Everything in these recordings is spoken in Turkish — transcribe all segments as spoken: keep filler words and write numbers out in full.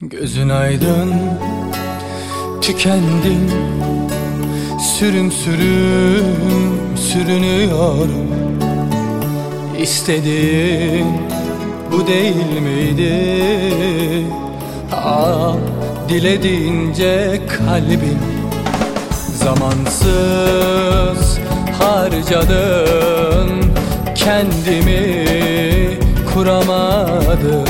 Gözün aydın, tükendim, sürüm sürüm sürünüyorum. İstediğin bu değil miydi? Ah, dilediğince kalbim zamansız harcadın, kendimi kuramadım.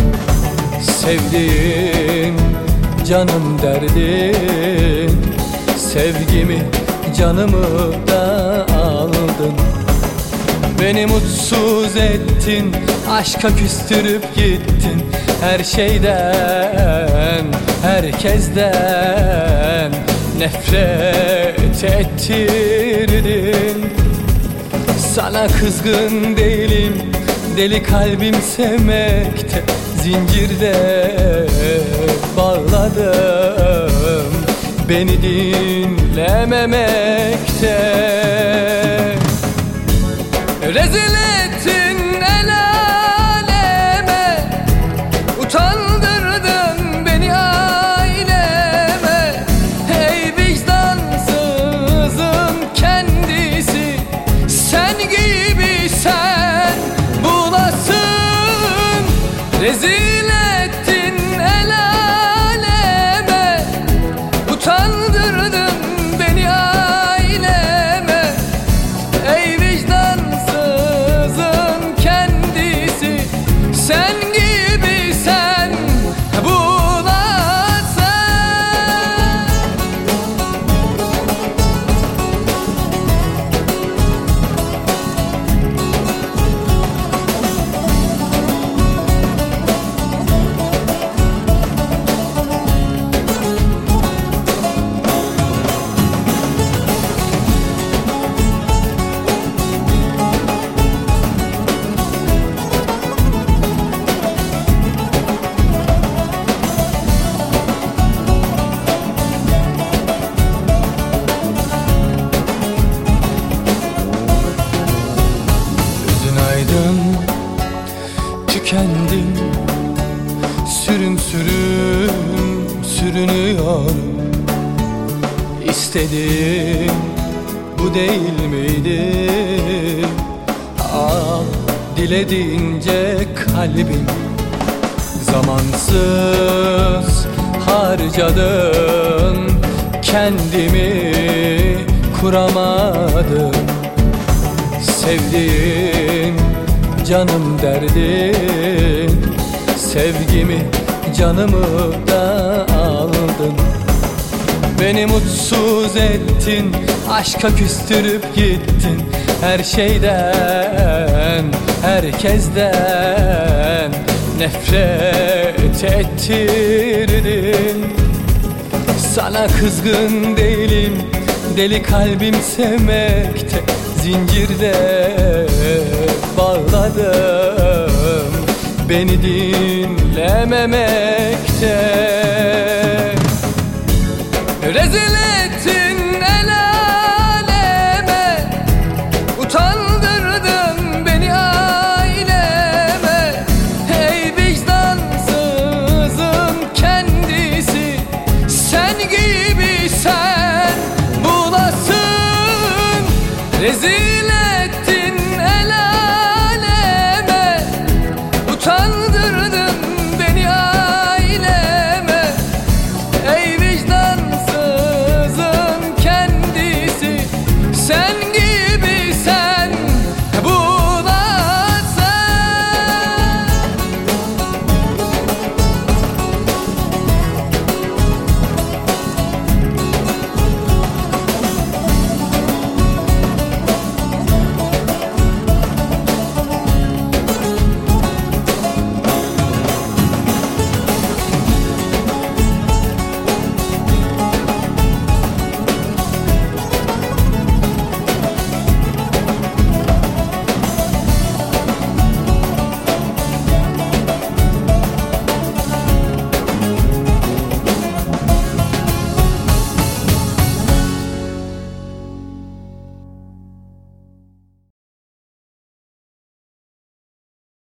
Sevdiğim canım derdin, sevgimi canımı da aldın. Beni mutsuz ettin, aşka küstürüp gittin. Her şeyden, herkesten nefret ettirdin. Sana kızgın değilim, deli kalbim sevmekte, zincirde bağladım beni dinlememekte. Rezil ettin el aleme, utandırdın beni aileme. Ey vicdansızın kendisi, sen gibi sen bulasın. Rezil ettin el aleme, utandırdın beni aileme. Ey vicdansızın kendisi, sen gibi sen bulasın. Tükendim, sürüm sürüm sürünüyorum. İstediğim bu değil miydi? Ah, dilediğince kalbim zamansız harcadın, kendimi kuramadım. Sevdiğim canım derdin, sevgimi canımı da aldın. Beni mutsuz ettin, aşka küstürüp gittin. Her şeyden, herkesten nefret ettirdin. Sana kızgın değilim, deli kalbim sevmekte, zincirde bağladım beni dinlememekte. Rezil